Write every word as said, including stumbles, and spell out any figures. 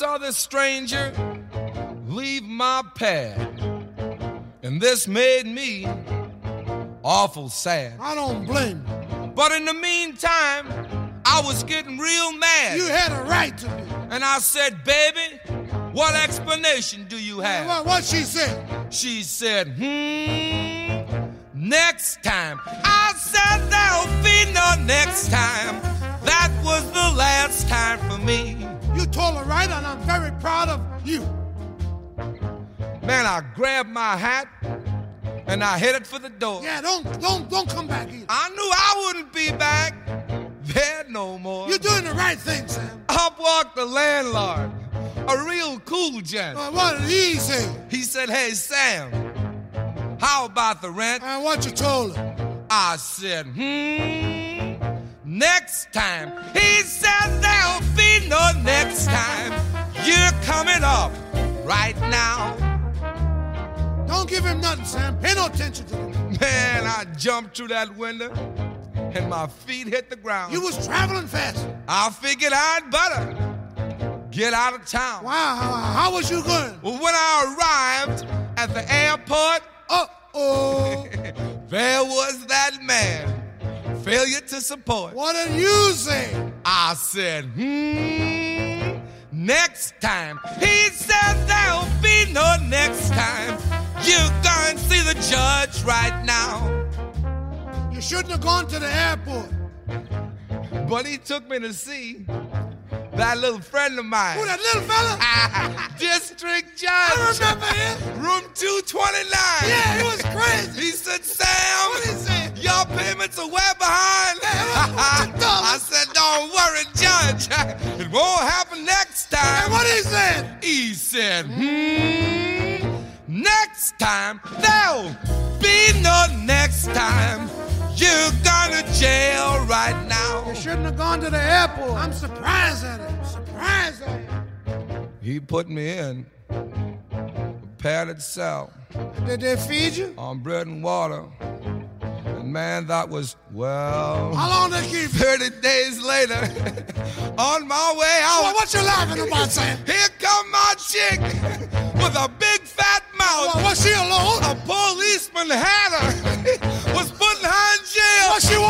saw this stranger leave my pad, and this made me awful sad. I don't blame you. But in the meantime, I was getting real mad. You had a right to be. And I said, baby, what explanation do you have? What, what she said? She said, hmm, next time. I said, there'll be no next time. That was the last time for me. You told her right, and I'm very proud of you. Man, I grabbed my hat and I headed for the door. Yeah, don't don't don't come back either. I knew I wouldn't be back there no more. You're doing the right thing, Sam. Up walked the landlord, a real cool gent. Uh, what did he say? He said, hey, Sam, how about the rent? And what you told him? I said, hmm, next time. He said, there'll be no next time. You're coming up right now. Don't give him nothing, Sam. Pay no attention to him. Man, I jumped through that window and my feet hit the ground. You was traveling fast. I figured I'd better get out of town. Wow, how, how was you going? Well, when I arrived at the airport, uh-oh, there was that man. Failure to support. What did you say? I said, hmm, next time. He said there'll be no next time. You're going to see the judge right now. You shouldn't have gone to the airport. But he took me to see that little friend of mine. Who, that little fella? District Judge. I remember him. Room two twenty-nine. Yeah, it was crazy. He said, Sam, what did he say? Your payments are way behind. I said, don't worry, Judge. It won't happen next time. And what he said? He said, hmm, next time, there'll be no next time. You're going to jail right now. You shouldn't have gone to the airport. I'm surprised at it. Surprised at it. He put me in a padded cell. Did they feed you? On bread and water. And man, that was, well... How long did they keep you? thirty days later, on my way out... Well, what you laughing about, Sam? Here come my chick with a big fat mouth. Well, was she alone? A policeman had her. Was putting her in jail. Was she